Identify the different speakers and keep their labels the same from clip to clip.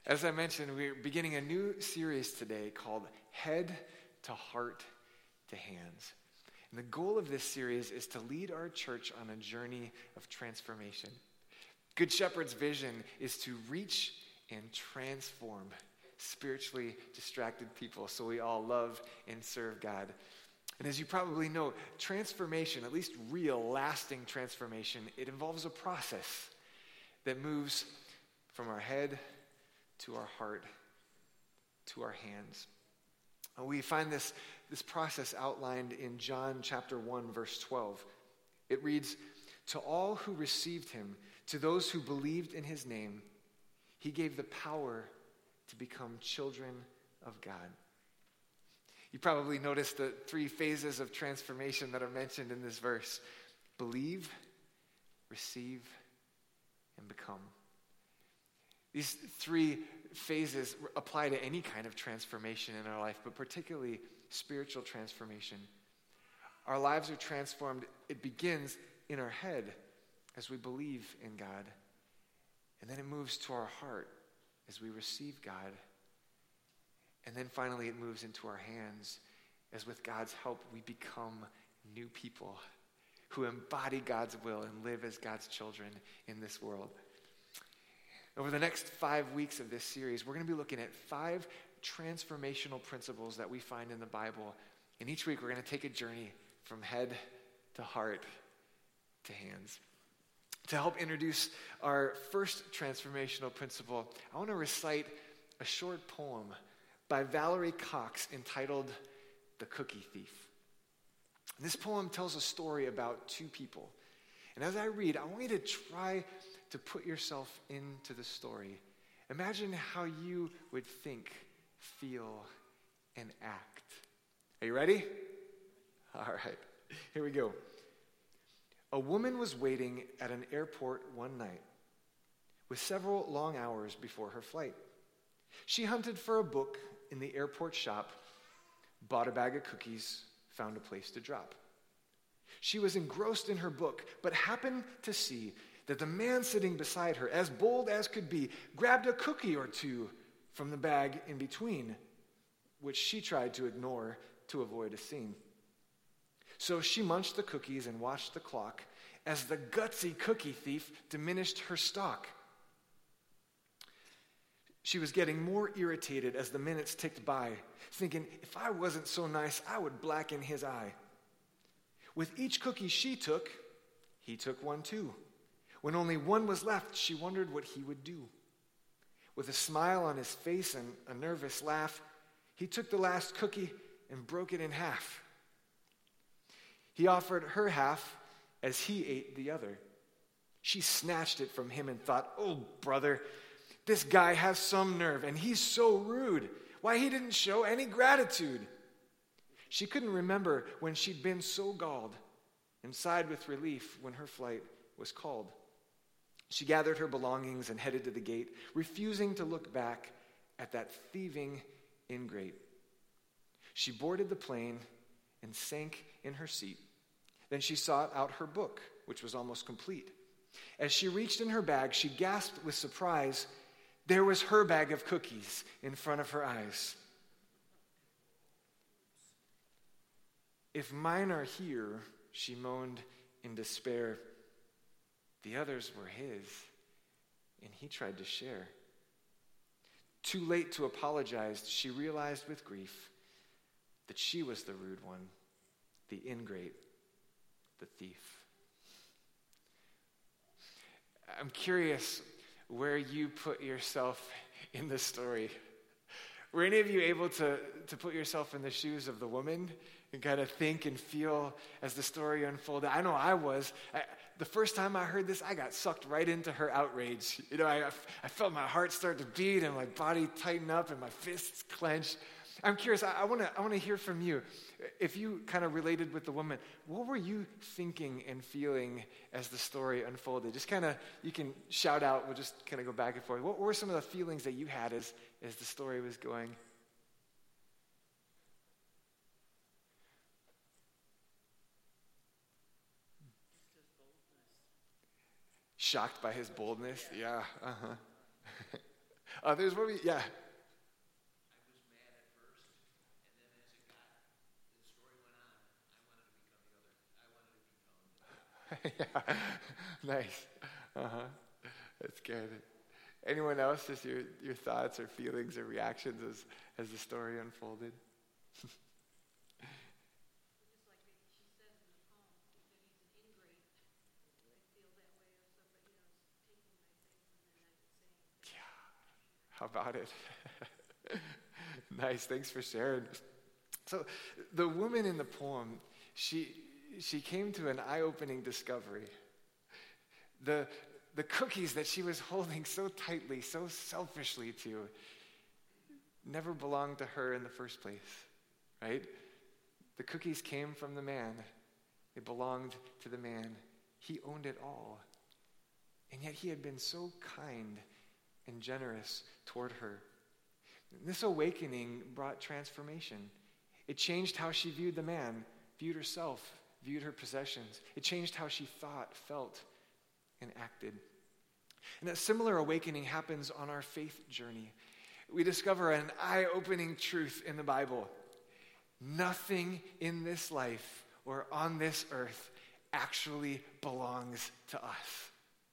Speaker 1: As I mentioned, we're beginning a new series today called Head to Heart to Hands. And the goal of this series is to lead our church on a journey of transformation. Good Shepherd's vision is to reach and transform spiritually distracted people so we all love and serve God. And as you probably know, transformation, at least real, lasting transformation, it involves a process that moves from our head to our heart, to our hands. And we find this process outlined in John chapter 1, verse 12. It reads, "To all who received him, to those who believed in his name, he gave the power to become children of God." You probably noticed the 3 phases of transformation that are mentioned in this verse: believe, receive, and become. These 3 phases apply to any kind of transformation in our life, but particularly spiritual transformation. Our lives are transformed. It begins in our head as we believe in God. And then it moves to our heart as we receive God. And then finally it moves into our hands as with God's help we become new people who embody God's will and live as God's children in this world. Over the next 5 weeks of this series, we're going to be looking at 5 transformational principles that we find in the Bible. And each week we're going to take a journey from head to heart to hands. To help introduce our first transformational principle, I want to recite a short poem by Valerie Cox entitled "The Cookie Thief." This poem tells a story about 2 people. And as I read, I want you to try to put yourself into the story. Imagine how you would think, feel, and act. Are you ready? All right, here we go. A woman was waiting at an airport one night with several long hours before her flight. She hunted for a book in the airport shop, bought a bag of cookies, found a place to drop. She was engrossed in her book, but happened to see that the man sitting beside her, as bold as could be, grabbed a cookie or 2 from the bag in between, which she tried to ignore to avoid a scene. So she munched the cookies and watched the clock as the gutsy cookie thief diminished her stock. She was getting more irritated as the minutes ticked by, thinking, if I wasn't so nice, I would blacken his eye. With each cookie she took, he took one too. When only one was left, she wondered what he would do. With a smile on his face and a nervous laugh, he took the last cookie and broke it in half. He offered her half as he ate the other. She snatched it from him and thought, oh, brother, this guy has some nerve, and he's so rude. Why, he didn't show any gratitude. She couldn't remember when she'd been so galled and sighed with relief when her flight was called. She gathered her belongings and headed to the gate, refusing to look back at that thieving ingrate. She boarded the plane and sank in her seat. Then she sought out her book, which was almost complete. As she reached in her bag, she gasped with surprise. There was her bag of cookies in front of her eyes. If mine are here, she moaned in despair, the others were his, and he tried to share. Too late to apologize, she realized with grief that she was the rude one, the ingrate, the thief. I'm curious where you put yourself in the story. Were any of you able to put yourself in the shoes of the woman and kind of think and feel as the story unfolded? I know I was. The first time I heard this, I got sucked right into her outrage. You know, I felt my heart start to beat and my body tighten up and my fists clench. I'm curious, I want to hear from you. If you kind of related with the woman, what were you thinking and feeling as the story unfolded? Just kind of, you can shout out, we'll just kind of go back and forth. What were some of the feelings that you had as the story was going? Shocked by his boldness? Yeah, There's one, yeah. Yeah, nice. That's good. Anyone else, just your thoughts or feelings or reactions as the story unfolded? How about it? Nice, thanks for sharing. So the woman in the poem, she came to an eye-opening discovery. The cookies that she was holding so tightly, so selfishly to, never belonged to her in the first place, right? The cookies came from the man. They belonged to the man. He owned it all. And yet he had been so kind and generous toward her. This awakening brought transformation. It changed how she viewed the man, viewed herself, viewed her possessions. It changed how she thought, felt, and acted. And a similar awakening happens on our faith journey. We discover an eye-opening truth in the Bible. Nothing in this life or on this earth actually belongs to us.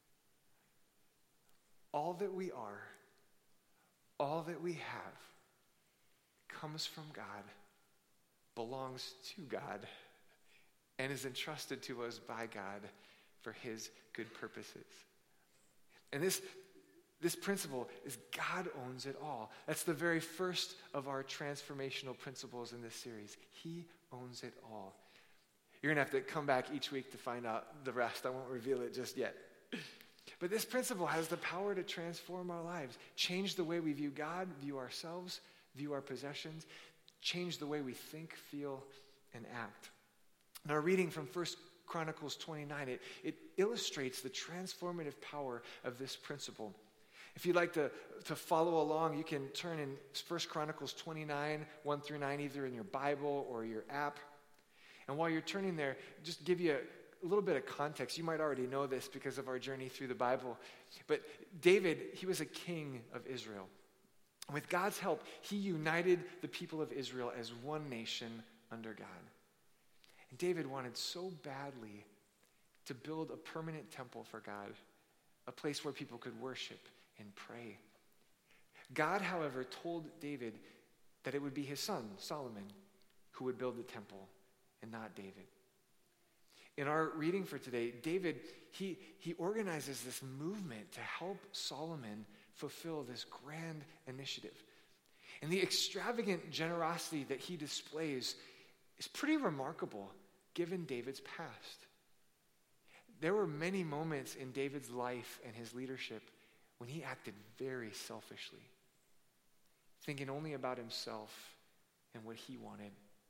Speaker 1: All that we are, all that we have, comes from God, belongs to God, and is entrusted to us by God for his good purposes. And this principle is God owns it all. That's the very first of our transformational principles in this series. He owns it all. You're going to have to come back each week to find out the rest. I won't reveal it just yet. But this principle has the power to transform our lives, change the way we view God, view ourselves, view our possessions, change the way we think, feel, and act. In our reading from 1 Chronicles 29, it illustrates the transformative power of this principle. If you'd like to follow along, you can turn in 1 Chronicles 29, 1 through 9, either in your Bible or your app. And while you're turning there, just give you a little bit of context. You might already know this because of our journey through the Bible. But David, he was a king of Israel. With God's help, he united the people of Israel as one nation under God. And David wanted so badly to build a permanent temple for God, a place where people could worship and pray. God, however, told David that it would be his son, Solomon, who would build the temple and not David. In our reading for today, David, he organizes this movement to help Solomon fulfill this grand initiative. And the extravagant generosity that he displays is pretty remarkable given David's past. There were many moments in David's life and his leadership when he acted very selfishly, thinking only about himself and what he wanted.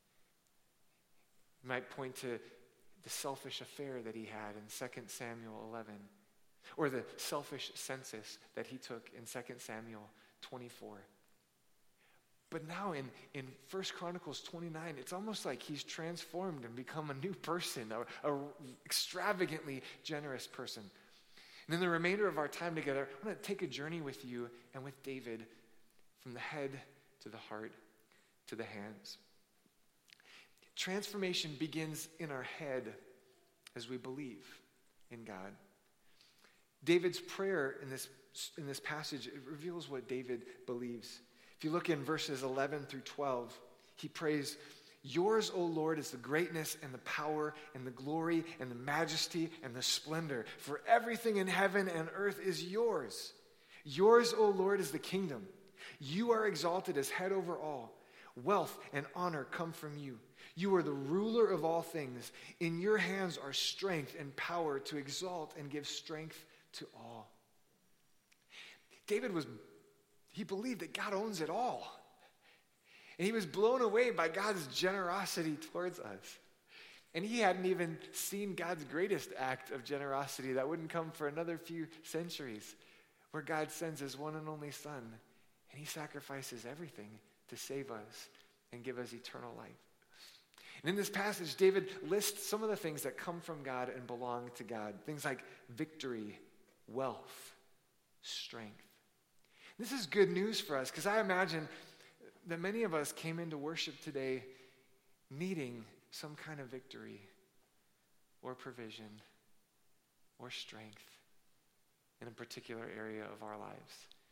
Speaker 1: You might point to the selfish affair that he had in 2 Samuel 11, or the selfish census that he took in 2 Samuel 24. But now in 1 Chronicles 29, it's almost like he's transformed and become a new person, a extravagantly generous person. And in the remainder of our time together, I want to take a journey with you and with David from the head to the heart to the hands. Transformation begins in our head as we believe in God. David's prayer in this passage, it reveals what David believes. If you look in verses 11 through 12, he prays, "Yours, O Lord, is the greatness and the power and the glory and the majesty and the splendor. For everything in heaven and earth is yours. Yours, O Lord, is the kingdom. You are exalted as head over all. Wealth and honor come from you. You are the ruler of all things. In your hands are strength and power to exalt and give strength to all." David he believed that God owns it all. And he was blown away by God's generosity towards us. And he hadn't even seen God's greatest act of generosity that wouldn't come for another few centuries, where God sends his one and only son, and he sacrifices everything to save us and give us eternal life. And in this passage, David lists some of the things that come from God and belong to God. Things like victory, wealth, strength. This is good news for us because I imagine that many of us came into worship today needing some kind of victory or provision or strength in a particular area of our lives.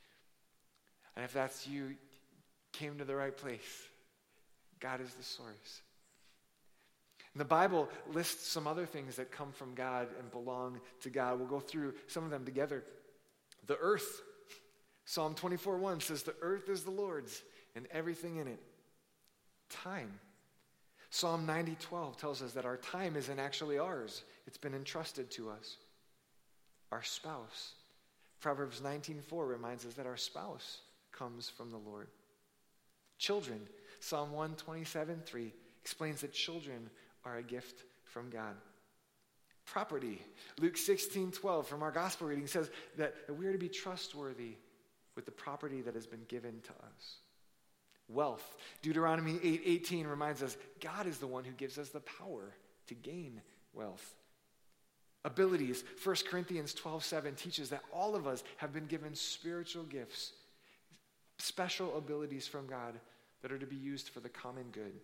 Speaker 1: And if that's you, came to the right place. God is the source. And the Bible lists some other things that come from God and belong to God. We'll go through some of them together. The earth. Psalm 24:1 says, the earth is the Lord's and everything in it. Time. Psalm 90:12 tells us that our time isn't actually ours. It's been entrusted to us. Our spouse. Proverbs 19:4 reminds us that our spouse comes from the Lord. Children. Psalm 127:3 explains that children are a gift from God. Property. Luke 16:12 from our gospel reading says that we are to be trustworthy with the property that has been given to us. Wealth. Deuteronomy 8:18 reminds us God is the one who gives us the power to gain wealth. Abilities. 1 Corinthians 12:7 teaches that all of us have been given spiritual gifts, special abilities from God that are to be used for the common good.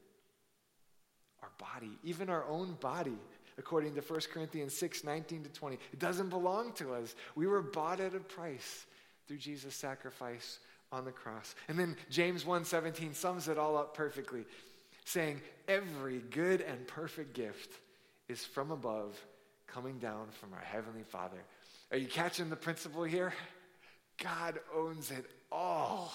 Speaker 1: Our body, even our own body, according to 1 Corinthians 6:19-20, it doesn't belong to us. We were bought at a price through Jesus' sacrifice on the cross. And then James 1:17 sums it all up perfectly, saying, every good and perfect gift is from above, coming down from our Heavenly Father. Are you catching the principle here? God owns it all.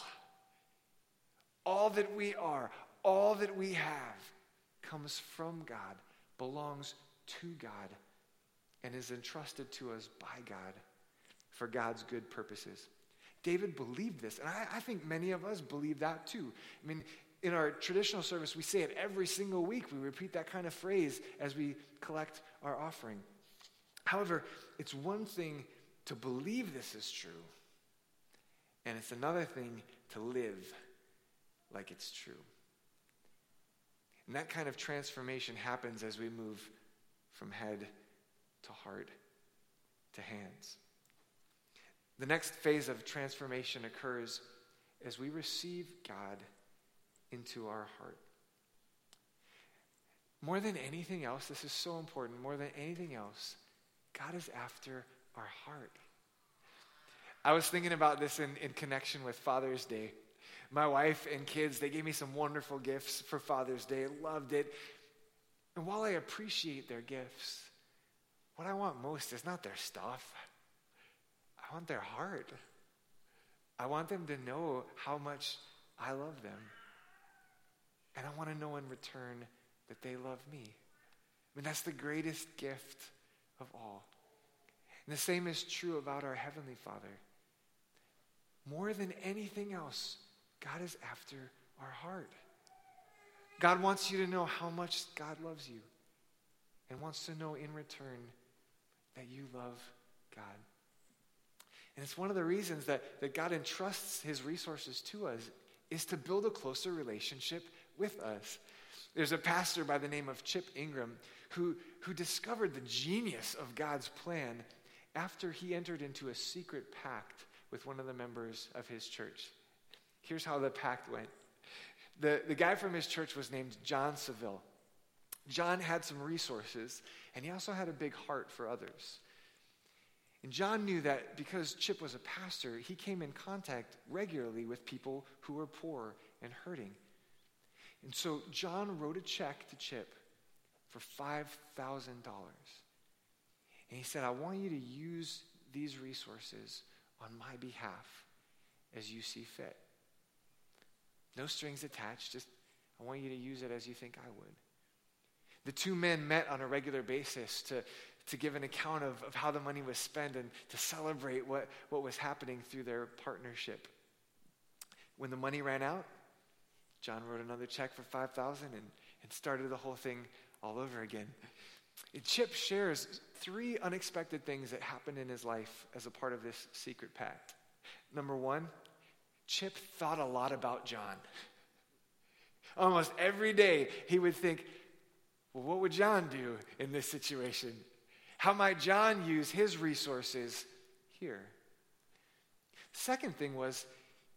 Speaker 1: All that we are, all that we have comes from God, belongs to God, and is entrusted to us by God for God's good purposes. David believed this, and I think many of us believe that too. I mean, in our traditional service, we say it every single week. We repeat that kind of phrase as we collect our offering. However, it's one thing to believe this is true, and it's another thing to live like it's true. And that kind of transformation happens as we move from head to heart to hands. The next phase of transformation occurs as we receive God into our heart. More than anything else, this is so important, more than anything else, God is after our heart. I was thinking about this in connection with Father's Day. My wife and kids, they gave me some wonderful gifts for Father's Day. Loved it. And while I appreciate their gifts, what I want most is not their stuff. I want their heart. I want them to know how much I love them. And I want to know in return that they love me. I mean, that's the greatest gift of all. And the same is true about our Heavenly Father. More than anything else, God is after our heart. God wants you to know how much God loves you and wants to know in return that you love God. And it's one of the reasons that God entrusts his resources to us is to build a closer relationship with us. There's a pastor by the name of Chip Ingram who discovered the genius of God's plan after he entered into a secret pact with one of the members of his church. Here's how the pact went. The guy from his church was named John Seville. John had some resources, and he also had a big heart for others. And John knew that because Chip was a pastor, he came in contact regularly with people who were poor and hurting. And so John wrote a check to Chip for $5,000. And he said, I want you to use these resources on my behalf as you see fit. No strings attached, just I want you to use it as you think I would. The two men met on a regular basis to give an account of how the money was spent and to celebrate what was happening through their partnership. When the money ran out, John wrote another check for $5,000 and started the whole thing all over again. And Chip shares 3 unexpected things that happened in his life as a part of this secret pact. Number 1, Chip thought a lot about John. Almost every day he would think, well, what would John do in this situation? How might John use his resources here? Second thing was,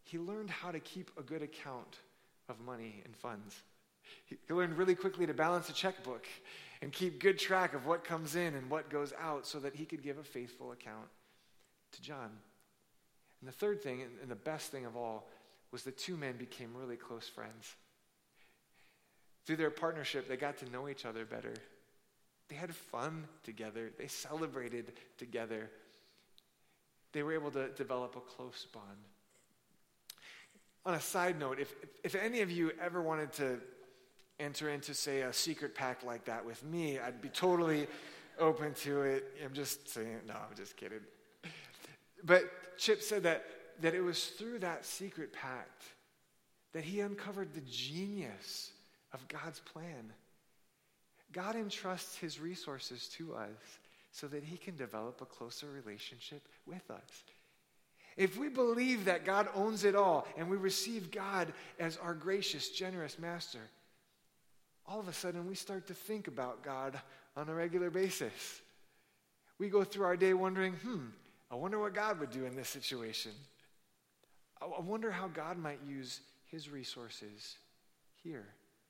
Speaker 1: he learned how to keep a good account of money and funds. He learned really quickly to balance a checkbook and keep good track of what comes in and what goes out so that he could give a faithful account to John. And the third thing, and the best thing of all, was the two men became really close friends. Through their partnership, they got to know each other better. They had fun together. They celebrated together. They were able to develop a close bond. On a side note, if any of you ever wanted to enter into, say, a secret pact like that with me, I'd be totally open to it. I'm just saying, no, I'm just kidding. But Chip said that it was through that secret pact that he uncovered the genius of God's plan. God entrusts his resources to us so that he can develop a closer relationship with us. If we believe that God owns it all and we receive God as our gracious, generous master, all of a sudden we start to think about God on a regular basis. We go through our day wondering, I wonder what God would do in this situation. I wonder how God might use his resources here.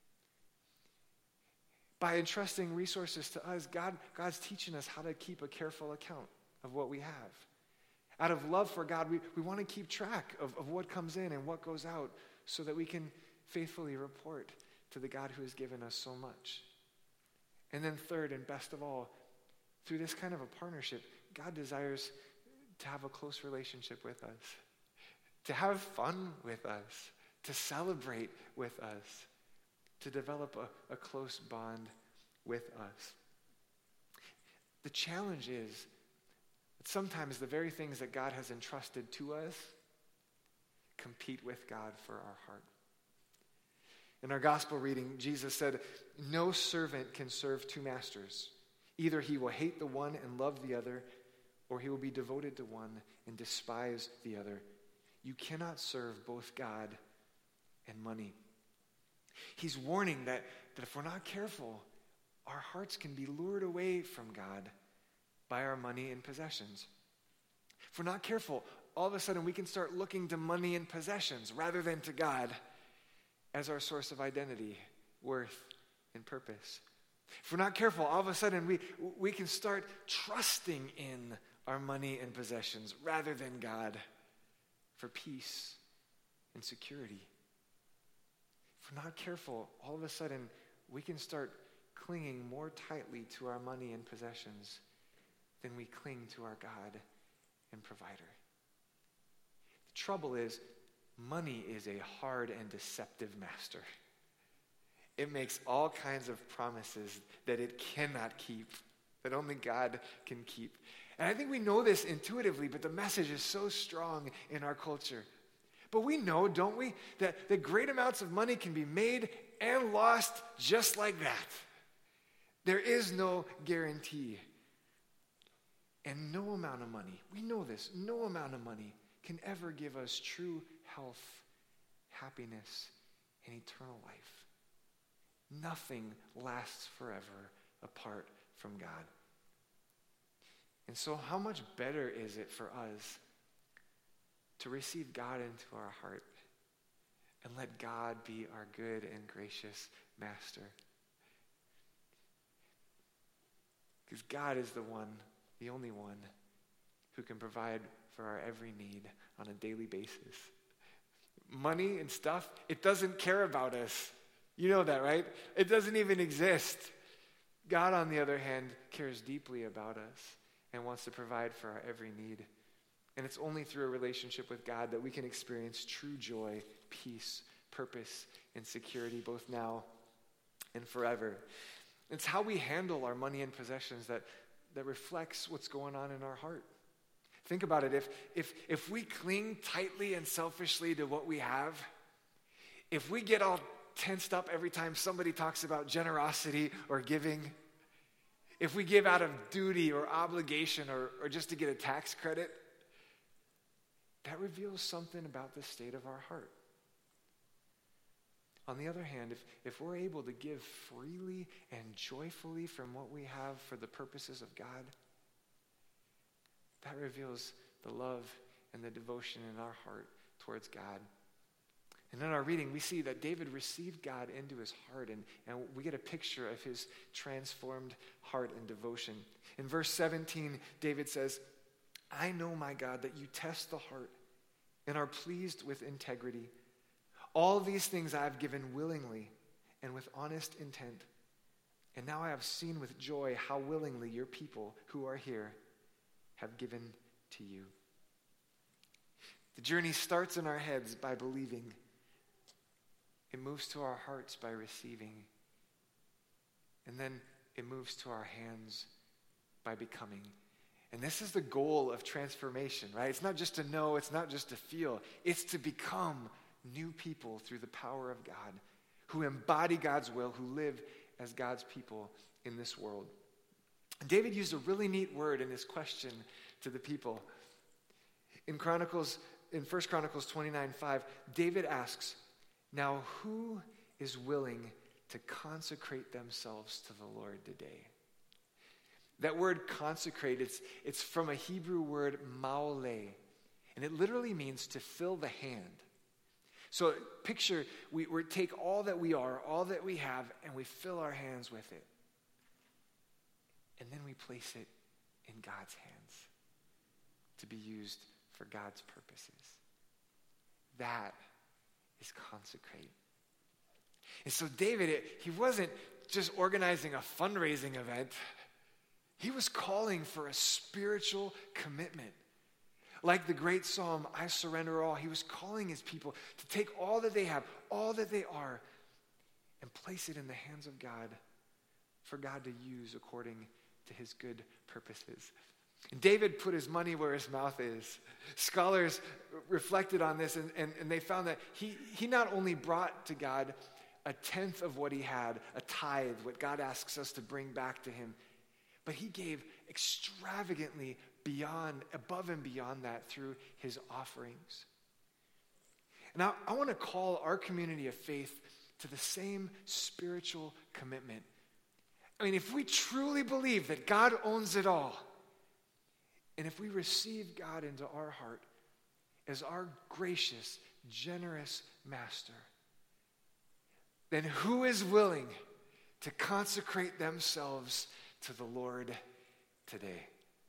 Speaker 1: By entrusting resources to us, God's teaching us how to keep a careful account of what we have. Out of love for God, we want to keep track of what comes in and what goes out so that we can faithfully report to the God who has given us so much. And then third, and best of all, through this kind of a partnership, God desires to have a close relationship with us, to have fun with us, to celebrate with us, to develop a close bond with us. The challenge is that sometimes the very things that God has entrusted to us compete with God for our heart. In our gospel reading, Jesus said, "No servant can serve two masters. Either he will hate the one and love the other, or he will be devoted to one and despise the other. You cannot serve both God and money." He's warning that if we're not careful, our hearts can be lured away from God by our money and possessions. If we're not careful, all of a sudden we can start looking to money and possessions rather than to God as our source of identity, worth, and purpose. If we're not careful, all of a sudden we can start trusting in our money and possessions rather than God for peace and security. If we're not careful, all of a sudden we can start clinging more tightly to our money and possessions than we cling to our God and provider. The trouble is, money is a hard and deceptive master. It makes all kinds of promises that it cannot keep, that only God can keep. And I think we know this intuitively, but the message is so strong in our culture. But we know, don't we, that great amounts of money can be made and lost just like that. There is no guarantee. And no amount of money, we know this, no amount of money can ever give us true health, happiness, and eternal life. Nothing lasts forever apart from God. And so how much better is it for us to receive God into our heart and let God be our good and gracious master? Because God is the one, the only one, who can provide for our every need on a daily basis. Money and stuff, it doesn't care about us. You know that, right? It doesn't even exist. God, on the other hand, cares deeply about us and wants to provide for our every need. And it's only through a relationship with God that we can experience true joy, peace, purpose, and security, both now and forever. It's how we handle our money and possessions that reflects what's going on in our heart. Think about it. If we cling tightly and selfishly to what we have, if we get all tensed up every time somebody talks about generosity or giving, if we give out of duty or obligation or just to get a tax credit, that reveals something about the state of our heart. On the other hand, if we're able to give freely and joyfully from what we have for the purposes of God, that reveals the love and the devotion in our heart towards God. And in our reading, we see that David received God into his heart, and we get a picture of his transformed heart and devotion. In verse 17, David says, I know, my God, that you test the heart and are pleased with integrity. All these things I have given willingly and with honest intent. And now I have seen with joy how willingly your people who are here have given to you. The journey starts in our heads by believing. It moves to our hearts by receiving. And then it moves to our hands by becoming. And this is the goal of transformation, right? It's not just to know, it's not just to feel. It's to become new people through the power of God, who embody God's will, who live as God's people in this world. And David used a really neat word in his question to the people. In 1 Chronicles 29:5, David asks, now who is willing to consecrate themselves to the Lord today? That word consecrate, it's from a Hebrew word maole, and it literally means to fill the hand. So picture, we take all that we are, all that we have, and we fill our hands with it. And then we place it in God's hands to be used for God's purposes. That is consecrate. And so David, he wasn't just organizing a fundraising event. He was calling for a spiritual commitment. Like the great psalm, I surrender all. He was calling his people to take all that they have, all that they are, and place it in the hands of God for God to use according to his good purposes. And David put his money where his mouth is. Scholars reflected on this, and they found that he not only brought to God a tenth of what he had, a tithe, what God asks us to bring back to him, but he gave extravagantly above and beyond that through his offerings. And I want to call our community of faith to the same spiritual commitment. I mean, if we truly believe that God owns it all, and if we receive God into our heart as our gracious, generous master, then who is willing to consecrate themselves to the Lord today?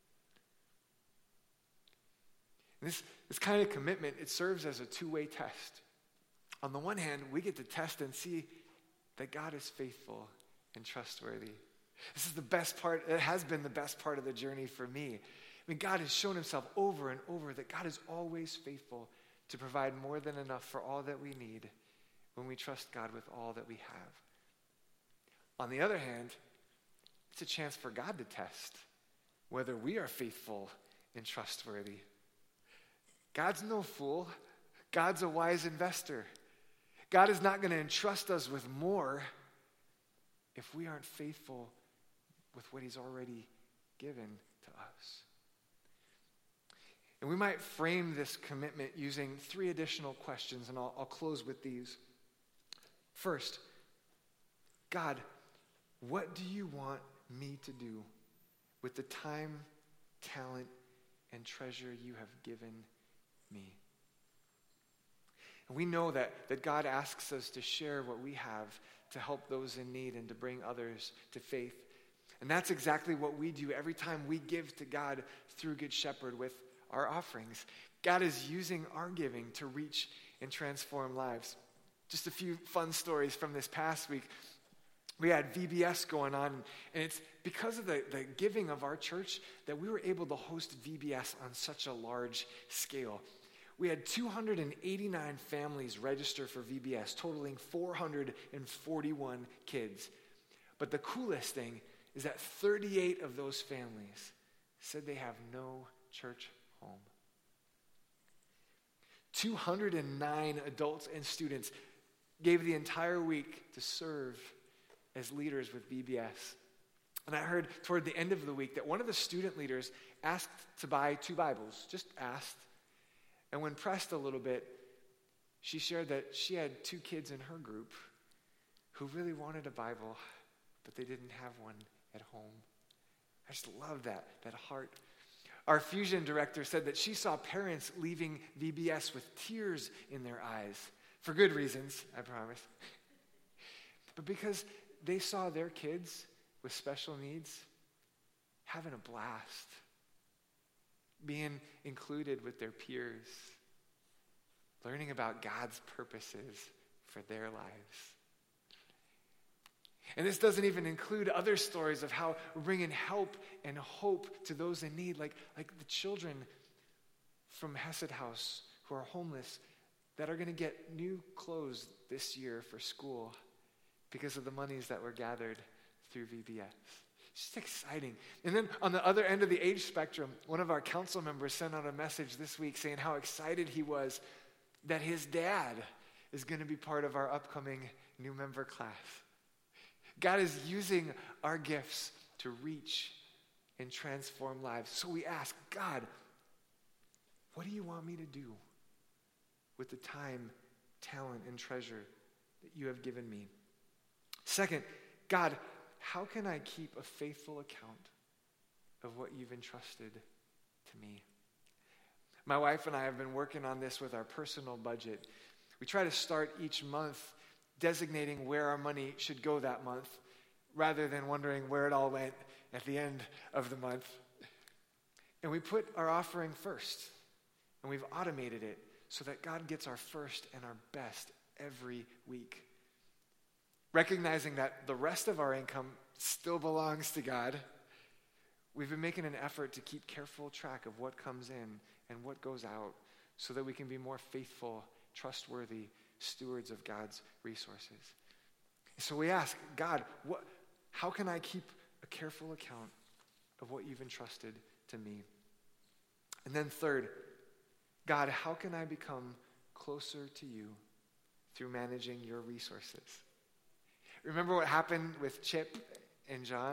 Speaker 1: And this kind of commitment, it serves as a two-way test. On the one hand, we get to test and see that God is faithful and trustworthy. This is the best part. It has been the best part of the journey for me. I mean, God has shown himself over and over that God is always faithful to provide more than enough for all that we need when we trust God with all that we have. On the other hand, it's a chance for God to test whether we are faithful and trustworthy. God's no fool. God's a wise investor. God is not going to entrust us with more if we aren't faithful with what he's already given to us. And we might frame this commitment using 3 additional questions, and I'll close with these. First, God, what do you want me to do with the time, talent, and treasure you have given me? And we know that God asks us to share what we have to help those in need and to bring others to faith. And that's exactly what we do every time we give to God through Good Shepherd with our offerings. God is using our giving to reach and transform lives. Just a few fun stories from this past week. We had VBS going on, and it's because of the giving of our church that we were able to host VBS on such a large scale. We had 289 families register for VBS, totaling 441 kids. But the coolest thing is that 38 of those families said they have no church home. 209 adults and students gave the entire week to serve as leaders with VBS. And I heard toward the end of the week that one of the student leaders asked to buy 2 Bibles, just asked. And when pressed a little bit, she shared that she had 2 kids in her group who really wanted a Bible, but they didn't have one at home. I just love that heart. Our Fusion director said that she saw parents leaving VBS with tears in their eyes. For good reasons, I promise. But because they saw their kids with special needs having a blast, being included with their peers, learning about God's purposes for their lives. And this doesn't even include other stories of how we're bringing help and hope to those in need, like the children from Hesed House who are homeless that are going to get new clothes this year for school because of the monies that were gathered through VBS. It's just exciting. And then on the other end of the age spectrum, one of our council members sent out a message this week saying how excited he was that his dad is going to be part of our upcoming new member class. God is using our gifts to reach and transform lives. So we ask, God, what do you want me to do with the time, talent, and treasure that you have given me? Second, God, how can I keep a faithful account of what you've entrusted to me? My wife and I have been working on this with our personal budget. We try to start each month designating where our money should go that month, rather than wondering where it all went at the end of the month. And we put our offering first, and we've automated it so that God gets our first and our best every week. Recognizing that the rest of our income still belongs to God, we've been making an effort to keep careful track of what comes in and what goes out so that we can be more faithful, trustworthy stewards of God's resources. So we ask, God, how can I keep a careful account of what you've entrusted to me? And then third, God, how can I become closer to you through managing your resources? Remember what happened with Chip and John?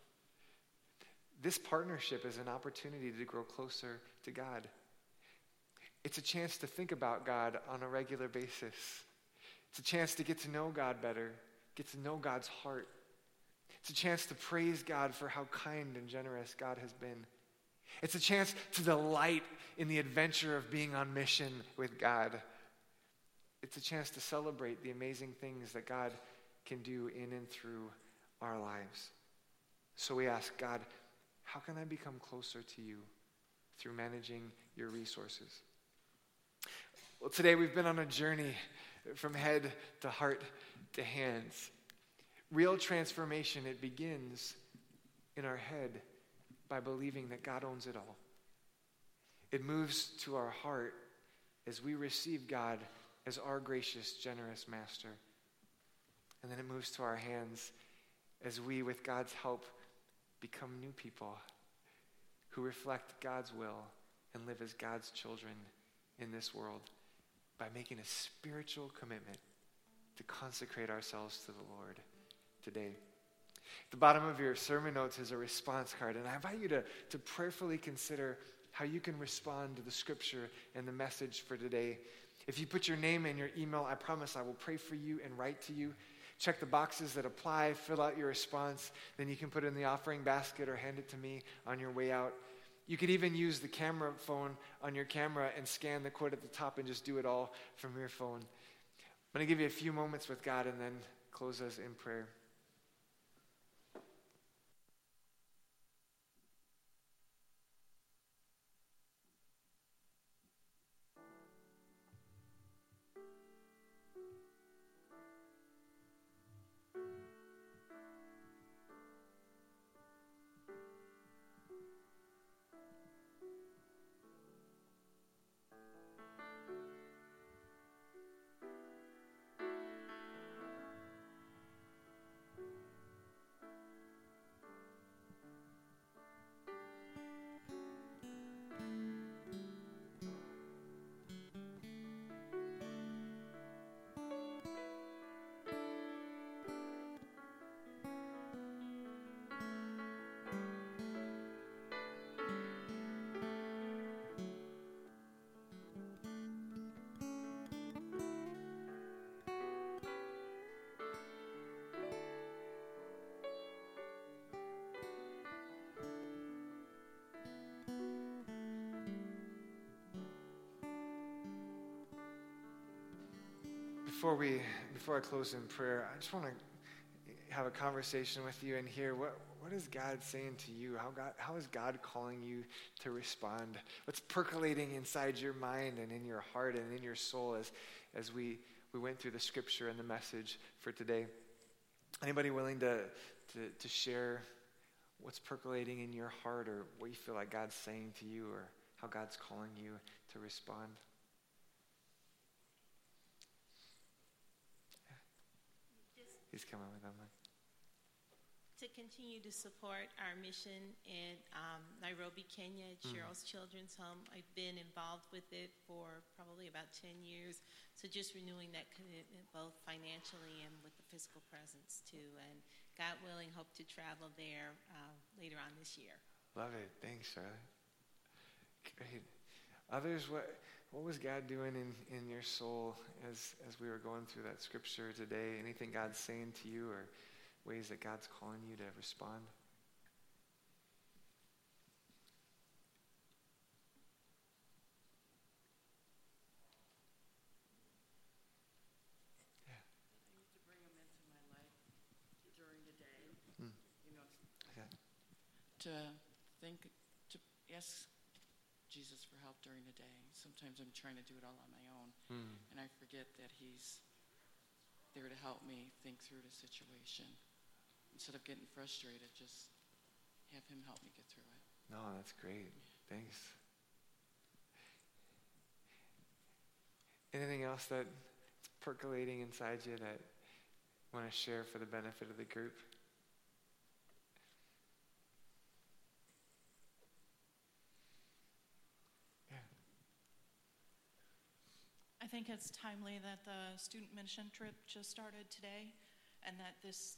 Speaker 1: This partnership is an opportunity to grow closer to God. It's a chance to think about God on a regular basis. It's a chance to get to know God better, get to know God's heart. It's a chance to praise God for how kind and generous God has been. It's a chance to delight in the adventure of being on mission with God. It's a chance to celebrate the amazing things that God can do in and through our lives. So we ask, God, how can I become closer to you through managing your resources? Well, today we've been on a journey from head to heart to hands. Real transformation, it begins in our head by believing that God owns it all. It moves to our heart as we receive God as our gracious, generous master. And then it moves to our hands as we, with God's help, become new people who reflect God's will and live as God's children in this world by making a spiritual commitment to consecrate ourselves to the Lord today. At the bottom of your sermon notes is a response card, and I invite you to prayerfully consider how you can respond to the scripture and the message for today. If you put your name and your email, I promise I will pray for you and write to you. Check the boxes that apply, fill out your response, then you can put it in the offering basket or hand it to me on your way out. You could even use the camera phone on your camera and scan the quote at the top and just do it all from your phone. I'm going to give you a few moments with God and then close us in prayer. Before I close in prayer, I just want to have a conversation with you and hear what is God saying to you? How is God calling you to respond? What's percolating inside your mind and in your heart and in your soul as we went through the scripture and the message for today? Anybody willing to share what's percolating in your heart, or what you feel like God's saying to you, or how God's calling you to respond? He's coming with them.
Speaker 2: To continue to support our mission in Nairobi, Kenya, at Cheryl's Children's Home. I've been involved with it for probably about 10 years. So just renewing that commitment, both financially and with the physical presence too. And God willing, hope to travel there later on this year.
Speaker 1: Love it. Thanks, Charlotte. Great. Others, what was God doing in your soul as we were going through that scripture today? Anything God's saying to you, or ways that God's calling you to respond?
Speaker 3: I need to bring them into my life during the day.
Speaker 1: Okay.
Speaker 3: To ask Jesus for help during the day. Sometimes I'm trying to do it all on my own, and I forget that he's there to help me think through the situation. Instead of getting frustrated, just have him help me get through it.
Speaker 1: No, that's great. Thanks. Anything else that's percolating inside you that you want to share for the benefit of the group?
Speaker 4: I think it's timely that the student mission trip just started today, and that this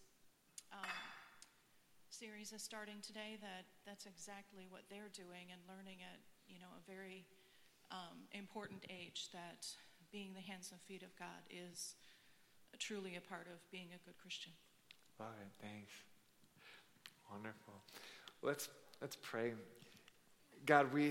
Speaker 4: series is starting today. That's exactly what they're doing and learning at a very important age, that being the hands and feet of God is truly a part of being a good Christian.
Speaker 1: Love it. Thanks. Wonderful. Let's pray. God, we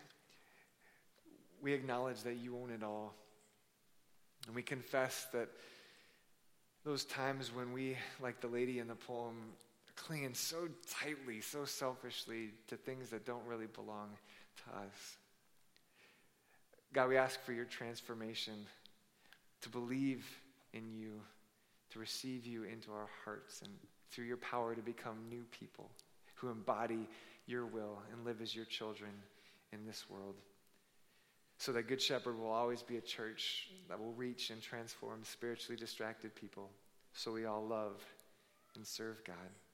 Speaker 1: acknowledge that you own it all. And we confess that those times when we, like the lady in the poem, clinging so tightly, so selfishly to things that don't really belong to us. God, we ask for your transformation, to believe in you, to receive you into our hearts, and through your power to become new people who embody your will and live as your children in this world. So that Good Shepherd will always be a church that will reach and transform spiritually distracted people, so we all love and serve God.